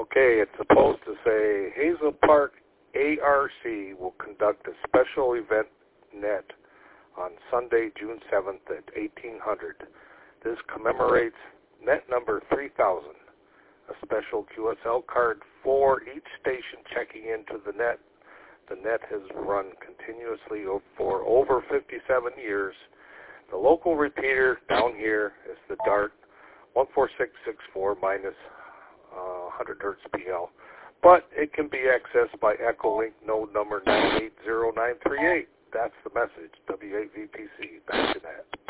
Okay, it's supposed to say Hazel Park ARC will conduct a special event net on Sunday, June 7th at 1800. This commemorates net number 3000, a special QSL card for each station checking into the net. The net has run continuously for over 57 years. The local repeater down here is the DART 14664 minus 100 Hertz PL, but it can be accessed by Echolink node number 9800938. That's the message, W8VPC. Back to that.